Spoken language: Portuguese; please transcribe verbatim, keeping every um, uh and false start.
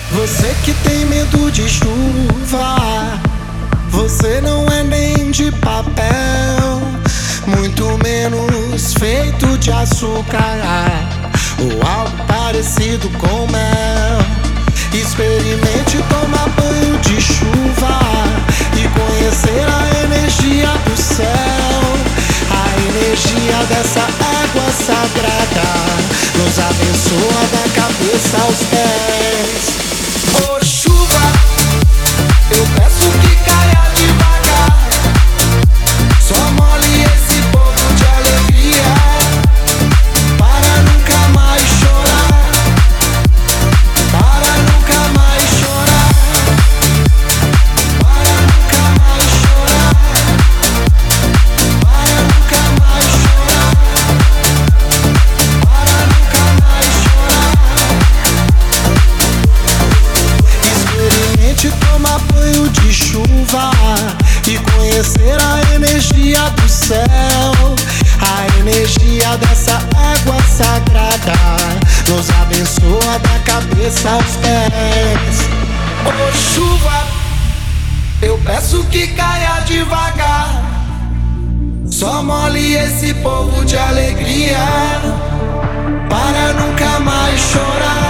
Você que tem medo de chuva, você não é nem de papel, muito menos feito de açúcar ou algo parecido com mel. Experimente tomar banho de chuva e conhecer a energia do céu. A energia dessa água sagrada nos abençoa da cabeça aos pés. Ô chuva, eu peço que caia devagar, só molhe esse povo de alegria, para nunca mais chorar, para nunca mais chorar, para nunca mais chorar, para nunca mais chorar, para nunca mais chorar. Experimente tomar banho de chuva e conhecer a energia do céu. A energia dessa água sagrada nos abençoa da cabeça aos pés. Ô chuva, eu peço que caia devagar, só molhe esse povo de alegria, para nunca mais chorar.